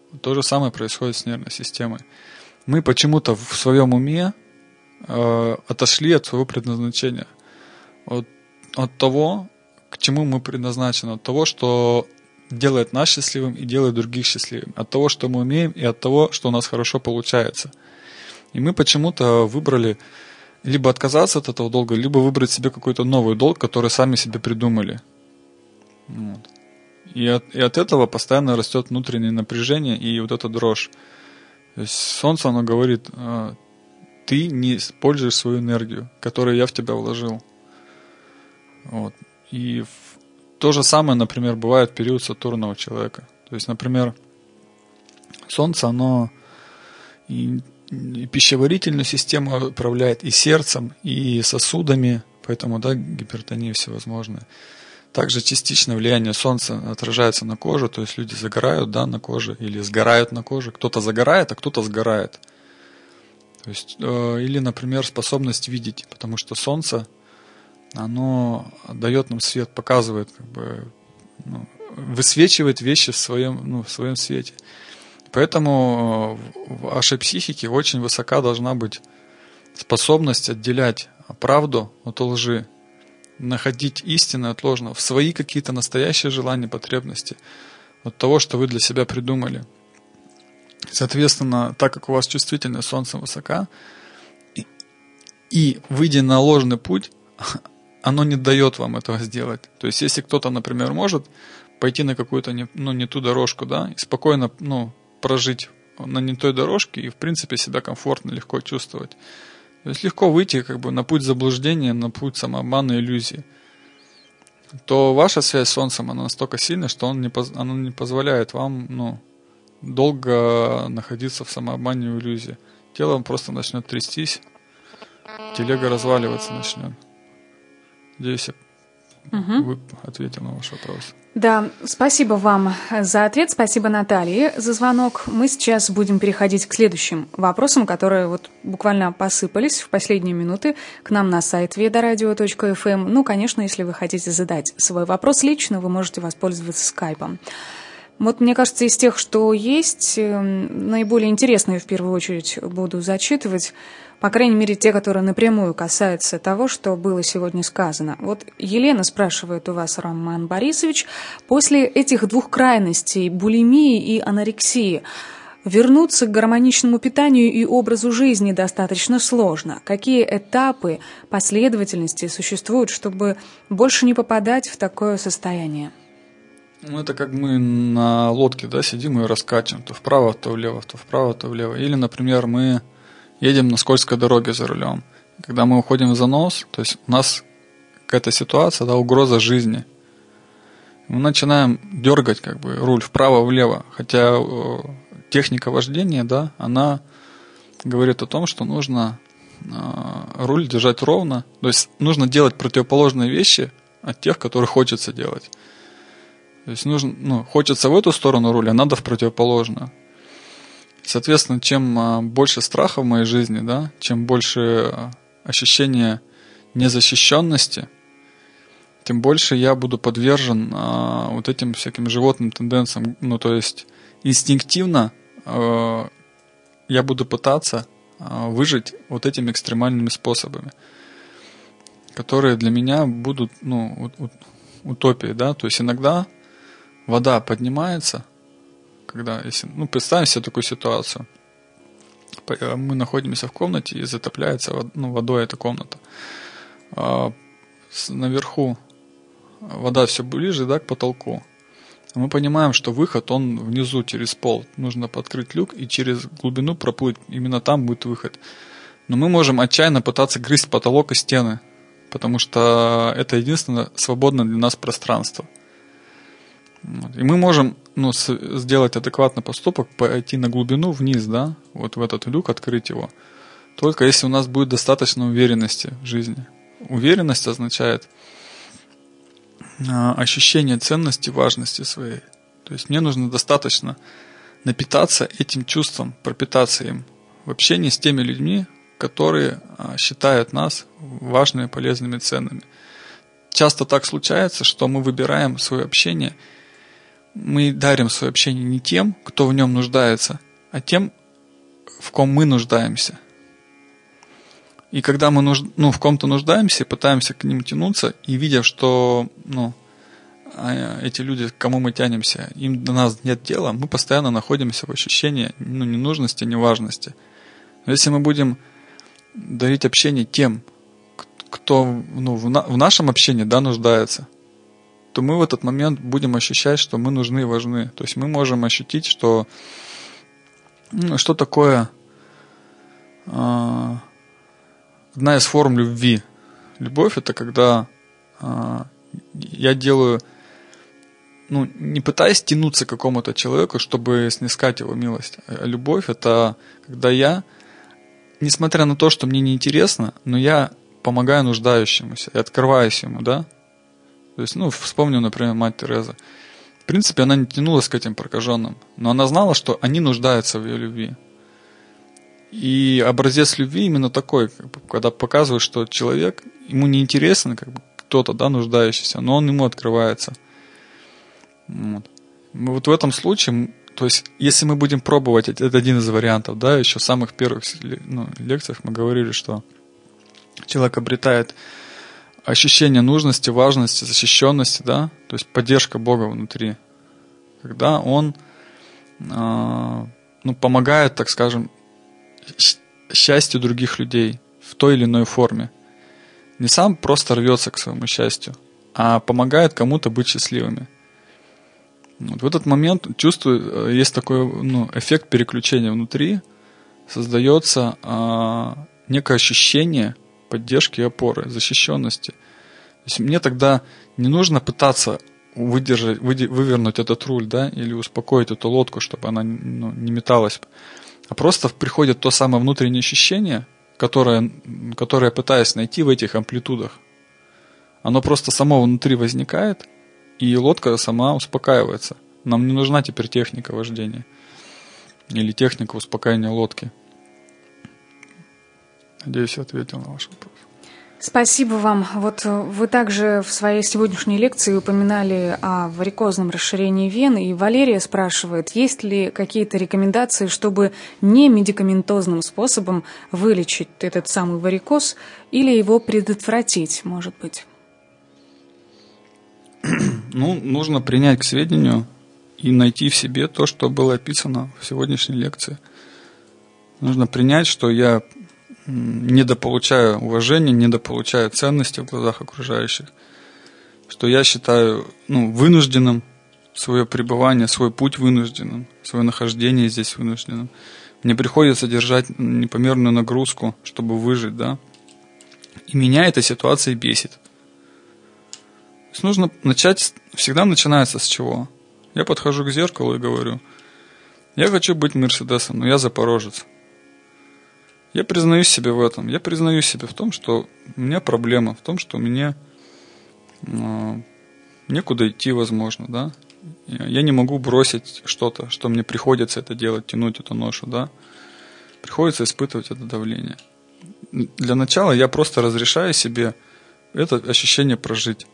То же самое происходит с нервной системой. Мы почему-то в своем уме э, отошли от своего предназначения. От, от того, к чему мы предназначены. От того, что делает нас счастливым и делает других счастливым. От того, что мы умеем, и от того, что у нас хорошо получается. И мы почему-то выбрали либо отказаться от этого долга, либо выбрать себе какой-то новый долг, который сами себе придумали. Вот. И, от, и от этого постоянно растет внутреннее напряжение и вот эта дрожь. То есть солнце, оно говорит, ты не используешь свою энергию, которую я в тебя вложил. Вот. И в, то же самое, например, бывает в период сатурна у человека. То есть, например, солнце, оно и, и пищеварительную систему управляет, и сердцем, и сосудами, поэтому, да, гипертония всевозможная. Также частично влияние солнца отражается на коже, то есть люди загорают, да, на коже, или сгорают на коже. Кто-то загорает, а кто-то сгорает. То есть, э, или, например, способность видеть, потому что солнце, оно дает нам свет, показывает, как бы, ну, высвечивает вещи в своем, ну, в своем свете. Поэтому в вашей психике очень высока должна быть способность отделять правду от лжи, находить истину от ложного, в свои какие-то настоящие желания, потребности, от того, что вы для себя придумали. Соответственно, так как у вас чувствительность солнца высока, и, и выйдя на ложный путь, оно не дает вам этого сделать. То есть, если кто-то, например, может пойти на какую-то не, ну, не ту дорожку, да, и спокойно, ну, прожить на не той дорожке и, в принципе, себя комфортно, легко чувствовать. То есть легко выйти как бы на путь заблуждения, на путь самообмана, иллюзии. То ваша связь с Солнцем, она настолько сильная, что он не, поз- она не позволяет вам, ну, долго находиться в самообмане и иллюзии. Тело вам просто начнет трястись, телега разваливаться начнет. Надеюсь, я угу. ответил на ваш вопрос. Да, спасибо вам за ответ, спасибо Наталье за звонок. Мы сейчас будем переходить к следующим вопросам, которые вот буквально посыпались в последние минуты к нам на сайт ведарадио точка эф эм. Ну, конечно, если вы хотите задать свой вопрос лично, вы можете воспользоваться скайпом. Вот, мне кажется, из тех, что есть, наиболее интересные в первую очередь буду зачитывать. По крайней мере, те, которые напрямую касаются того, что было сегодня сказано. Вот Елена спрашивает у вас, Роман Борисович, после этих двух крайностей, булимии и анорексии, вернуться к гармоничному питанию и образу жизни достаточно сложно. Какие этапы, последовательности существуют, чтобы больше не попадать в такое состояние? Ну, это как мы на лодке, да, сидим и раскачиваем то вправо, то влево, то вправо, то влево. Или, например, мы едем на скользкой дороге за рулем. Когда мы уходим в занос, то есть у нас какая-то ситуация, да, угроза жизни. Мы начинаем дергать как бы руль вправо-влево. Хотя техника вождения, да, она говорит о том, что нужно э, руль держать ровно. То есть нужно делать противоположные вещи от тех, которые хочется делать. То есть нужно, ну, хочется в эту сторону руля, а надо в противоположную. Соответственно, чем больше страха в моей жизни, да, чем больше ощущения незащищенности, тем больше я буду подвержен а, вот этим всяким животным тенденциям. Ну, то есть инстинктивно а, я буду пытаться а, выжить вот этими экстремальными способами, которые для меня будут, ну, утопией, да. То есть иногда вода поднимается, когда, если, ну, представим себе такую ситуацию. Мы находимся в комнате и затопляется, ну, водой эта комната. А наверху вода все ближе, да, к потолку. Мы понимаем, что выход, он внизу через пол. Нужно подкрыть люк и через глубину проплыть. Именно там будет выход. Но мы можем отчаянно пытаться грызть потолок и стены, потому что это единственное свободное для нас пространство. И мы можем, ну, сделать адекватный поступок, пойти на глубину вниз, да, вот в этот люк, открыть его, только если у нас будет достаточно уверенности в жизни. Уверенность означает ощущение ценности, важности своей. То есть мне нужно достаточно напитаться этим чувством, пропитаться им в общении с теми людьми, которые считают нас важными, полезными, ценными. Часто так случается, что мы выбираем свое общение мы дарим свое общение не тем, кто в нем нуждается, а тем, в ком мы нуждаемся. И когда мы нужд... ну, в ком-то нуждаемся, пытаемся к ним тянуться, и видя, что ну, эти люди, к кому мы тянемся, им до нас нет дела, мы постоянно находимся в ощущении ну, ненужности, неважности. Но если мы будем дарить общение тем, кто ну, в, на... в нашем общении да, нуждается, то мы в этот момент будем ощущать, что мы нужны и важны. То есть мы можем ощутить, что ну, что такое э, одна из форм любви. Любовь — это когда э, я делаю, ну, не пытаясь тянуться к какому-то человеку, чтобы снискать его милость. А любовь — это когда я, несмотря на то, что мне неинтересно, но я помогаю нуждающемуся и открываюсь ему, да? То есть, ну, вспомню, например, мать Тереза. В принципе, она не тянулась к этим прокаженным, но она знала, что они нуждаются в ее любви. И образец любви именно такой, как бы, когда показывает, что человек, ему неинтересно, как бы, кто-то, да, нуждающийся, но он ему открывается. Вот. Вот в этом случае, то есть, если мы будем пробовать, это один из вариантов, да, еще в самых первых ну, лекциях мы говорили, что человек обретает ощущение нужности, важности, защищенности, да, то есть поддержка Бога внутри, когда он э, ну, помогает, так скажем, счастью других людей в той или иной форме. Не сам просто рвется к своему счастью, а помогает кому-то быть счастливыми. Вот в этот момент, чувствую, есть такой ну, эффект переключения внутри, создается э, некое ощущение поддержки и опоры, защищенности. То есть мне тогда не нужно пытаться выдержать, вывернуть этот руль, да, или успокоить эту лодку, чтобы она ну, не металась, а просто приходит то самое внутреннее ощущение, которое, которое я пытаюсь найти в этих амплитудах. Оно просто само внутри возникает, и лодка сама успокаивается. Нам не нужна теперь техника вождения или техника успокоения лодки. Надеюсь, я ответил на ваш вопрос. Спасибо вам. Вот вы также в своей сегодняшней лекции упоминали о варикозном расширении вен, и Валерия спрашивает, есть ли какие-то рекомендации, чтобы не медикаментозным способом вылечить этот самый варикоз или его предотвратить, может быть? Ну, нужно принять к сведению и найти в себе то, что было описано в сегодняшней лекции. Нужно принять, что я недополучаю уважения, недополучаю ценности в глазах окружающих, что я считаю ну, вынужденным свое пребывание, свой путь вынужденным, свое нахождение здесь вынужденным. Мне приходится держать непомерную нагрузку, чтобы выжить, да. И меня эта ситуация бесит. То есть нужно начать, всегда начинается с чего? Я подхожу к зеркалу и говорю, я хочу быть Мерседесом, но я запорожец. Я признаюсь себе в этом. Я признаюсь себе в том, что у меня проблема, в том, что мне э, некуда идти, возможно, да. Я не могу бросить что-то, что мне приходится это делать, тянуть эту ношу, да. Приходится испытывать это давление. Для начала я просто разрешаю себе это ощущение прожить.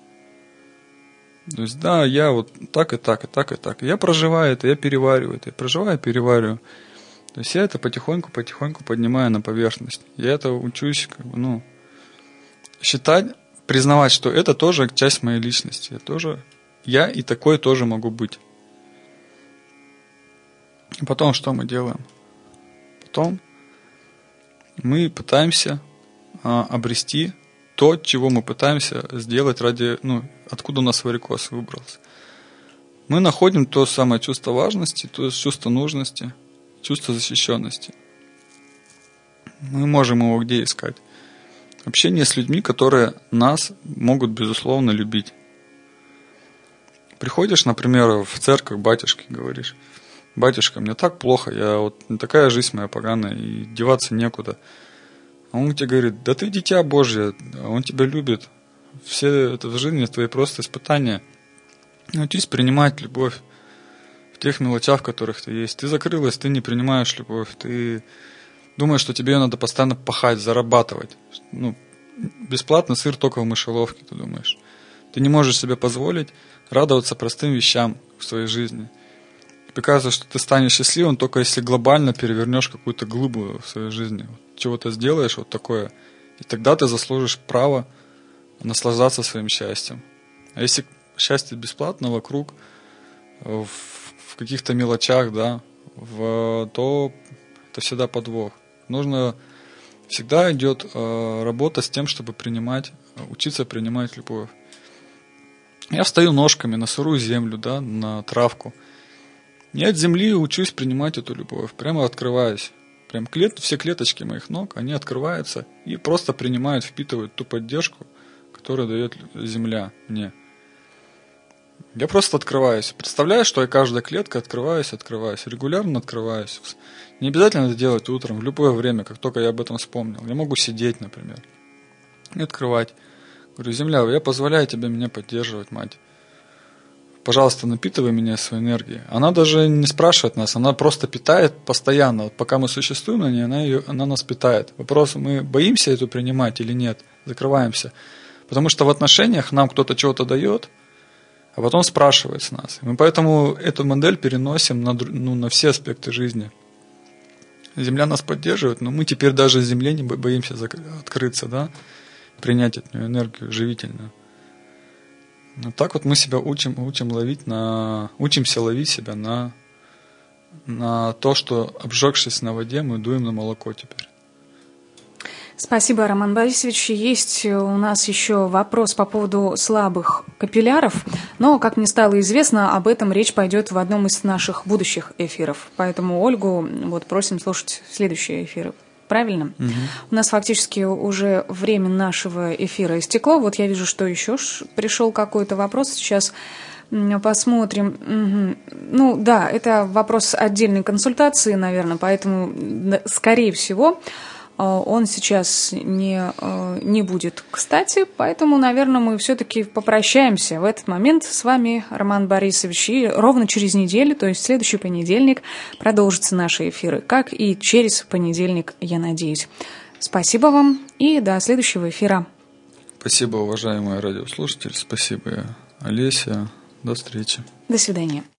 То есть, да, я вот так и так, и так, и так. Я проживаю это, я перевариваю это, я проживаю, перевариваю. То есть я это потихоньку-потихоньку поднимаю на поверхность. Я это учусь, как бы, ну, считать, признавать, что это тоже часть моей личности. Я тоже, я и такой тоже могу быть. И потом что мы делаем? Потом мы пытаемся а, обрести то, чего мы пытаемся сделать ради, ну, откуда у нас варикоз выбрался. Мы находим то самое чувство важности, то есть чувство нужности, чувство защищенности. Мы можем его где искать? Общение с людьми, которые нас могут, безусловно, любить. Приходишь, например, в церковь к батюшке, говоришь, батюшка, мне так плохо, я вот такая жизнь моя поганая, и деваться некуда. А он тебе говорит, да ты дитя Божье, он тебя любит. Все это в жизни твои просто испытания. Научись принимать любовь в тех мелочах, в которых ты есть. Ты закрылась, ты не принимаешь любовь, ты думаешь, что тебе надо постоянно пахать, зарабатывать. Ну, бесплатно сыр только в мышеловке, ты думаешь. Ты не можешь себе позволить радоваться простым вещам в своей жизни. Тебе кажется, что ты станешь счастливым, только если глобально перевернешь какую-то глыбу в своей жизни. Чего-то сделаешь вот такое, и тогда ты заслужишь право наслаждаться своим счастьем. А если счастье бесплатно вокруг, в, в каких-то мелочах, да, в, то это всегда подвох. Нужно, всегда идет э, работа с тем, чтобы принимать, учиться принимать любовь. Я встаю ножками на сырую землю, да, на травку. Я от земли учусь принимать эту любовь, прямо открываюсь. Прям клет, все клеточки моих ног, они открываются и просто принимают, впитывают ту поддержку, которую дает земля мне. Я просто открываюсь. Представляю, что я каждая клетка открываюсь, открываюсь. Регулярно открываюсь. Не обязательно это делать утром, в любое время, как только я об этом вспомнил. Я могу сидеть, например, и открывать. Говорю, земля, я позволяю тебе меня поддерживать, мать. Пожалуйста, напитывай меня своей энергией. Она даже не спрашивает нас, она просто питает постоянно. Вот пока мы существуем на ней, она, ее, она нас питает. Вопрос, мы боимся эту принимать или нет, закрываемся. Потому что в отношениях нам кто-то чего-то дает, а потом спрашивает с нас. Мы поэтому эту модель переносим на, ну, на все аспекты жизни. Земля нас поддерживает, но мы теперь даже Земле не боимся открыться, да? Принять от нее энергию живительную. Вот так вот мы себя учим, учим ловить на, учимся ловить себя на, на то, что, обжегшись на воде, мы дуем на молоко теперь. Спасибо, Роман Борисович. Есть у нас еще вопрос по поводу слабых капилляров, но, как мне стало известно, об этом речь пойдет в одном из наших будущих эфиров. Поэтому Ольгу вот просим слушать следующие эфиры. Правильно? Угу. У нас фактически уже время нашего эфира истекло. Вот я вижу, что еще пришел какой-то вопрос. Сейчас посмотрим. Угу. Ну да, это вопрос отдельной консультации, наверное, поэтому, скорее всего, он сейчас не, не будет кстати, поэтому, наверное, мы все-таки попрощаемся в этот момент с вами, Роман Борисович, и ровно через неделю, то есть в следующий понедельник, продолжатся наши эфиры, как и через понедельник, я надеюсь. Спасибо вам и до следующего эфира. Спасибо, уважаемые радиослушатели, спасибо, Олеся, до встречи. До свидания.